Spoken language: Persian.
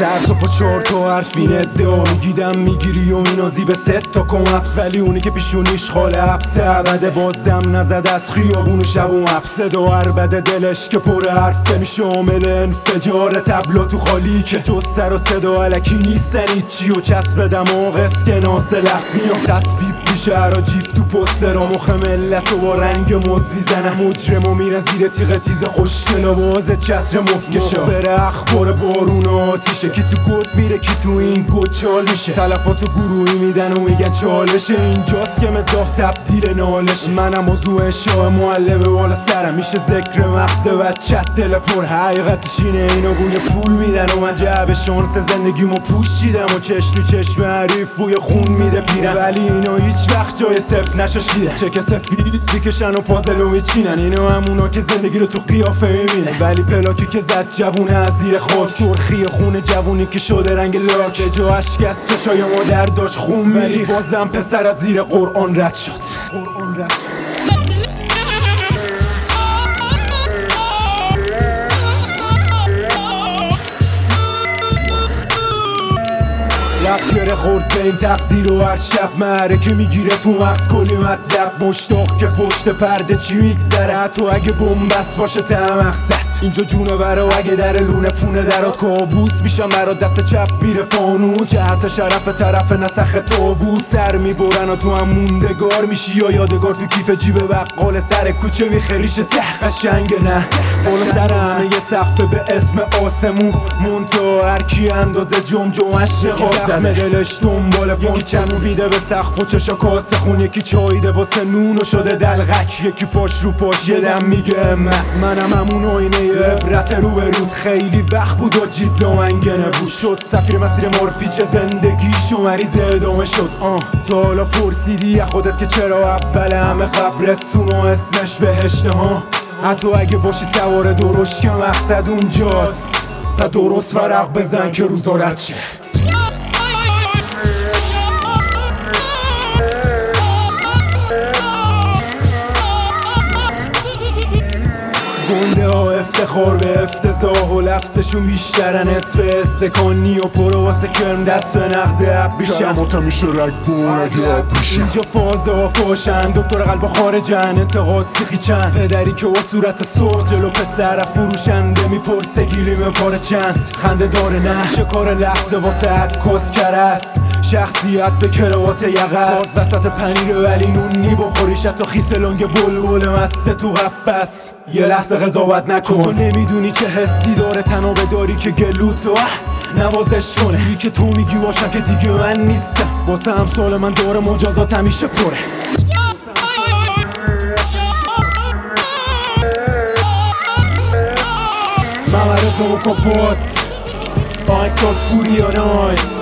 سر تو پا 4 تا حرفین ادعا میگیدم میگیری و مینازی به 3 تا کمپس، ولی اونی که پیشونیش خاله حبسه عبده بازدم نزد از خیابون شب و حبس. صدا عربده دلش که پر حرفه میشه عامل انفجار تبلا تو خالی که جز سر و صدا علکی نیستن هیچی و چسب دماغ اسکناس لفظ میام تصویب میشه عراجیف تو پوسترا مخ ملت و با رنگ موز میزنم مجرم و میرن زیر تیغ تیز خوشگل و باز چتر مفکشا بره اخبار بارون و آتیشه کی تو گود میره کی تو این گود چال میشه تلفات گروهی میدن و میگن چالشه اینجاست که مزاح تبدیل نالش منم موضوع شاه معلم بالا سرم میشه ذکر مغز بچت دل پر حقیقتش اینه اینا بوی پول میدن و من جعب شانس زندگیمو پوشیدم و چش تو چشم حریف بوی خون میده پیرم، ولی اینا هیچ وقت جای صفر نشاشیدن چک سفید میکشن و پازلو میچینن اینا همونا که زندگی رو تو قیافه میبینن، ولی پلاکی که زد جوونه از زیر خاک سرخی خون جوونی که شده رنگ لاک جا اشک از چشای مادر داشت خون میری بازم پسر از زیر قرآن رد شد. رفت گره خورد به این تقدیر و هر شب معرکه میگیره تو مغز کلی مطلب مشتاق که پشت پرده چی میگذره حتی اگه بومبست باشه ته مقصد اینجا جونه بره و اگه در لونه پونه درات کابوس میشم برات دست چپ میره فانوس جهت شرف طرف نسخ تابوس سر میبرن و تو هم موندگار میشی یا یادگار تو کیف جیب بقال سر کوچه میخریش ته قشنگ نه بالا سر همه یه سقف به اسم آسمون مونتا هرکی اندازه جمجمش زخم دلش دنبال یکی چسبیده به سقف و چشا کاسه خون یکی چاییده واسه نون و شده دلغک یکی پاش رو پاش یه دم میگه امت منم همون آینه عبرت رو به رود خیلی وقت بود و جید دامنگنه بود شد سفیر مسیر مارپیچ زندگیش و مریض ادامه شد تا حالا پرسیدی خودت که چرا اول همه قبرستون و اسمش بهشته ها حتی اگه باشی سوار درشت که مقصد اونجاست و درست ورق بزن که روزا رد شه. گنده ها افتخار به افتضاح و لفظشون بیشترن نصف استکانی و پرو واسه کرم دست به نقد عب بیشن کلماتم میشه رگبار اگه عب بیشن اینجا فازه ها فاشن دکتر قلب خارجن انتقاد سیخی چند پدری که با صورت سرخ جلو پسر فروشنده میپرسه گیلیم پاره چند خنده داره نه شکار لحظه واسه عکاس کرست شخصیت به کراوات یقص وسط پنیر ولی نونی بخوریش تا خیس لنگ بلبل مسته تو قفس یه لحظه قضاوت نکن تو نمیدونی چه حسی داره تنابه داری که گلوتو نوازش کنه جوری که تو میگی باشم که دیگه من نیستم واسه همسال من داره مجازات همیشه پره ممرز و مکافات با احساس پوری یا نایس